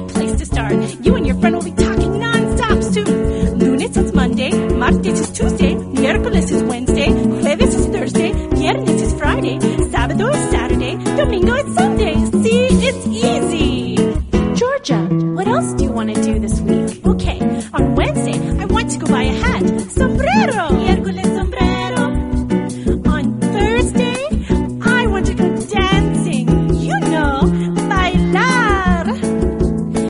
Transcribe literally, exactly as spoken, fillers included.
great place to start. You and your friend will be talking non-stop soon. Lunes is Monday, martes is Tuesday, miércoles is Wednesday, jueves is Thursday, viernes is Friday, sábado is Saturday, domingo is Sunday. See, it's easy. Georgia, what else do you want to do this week?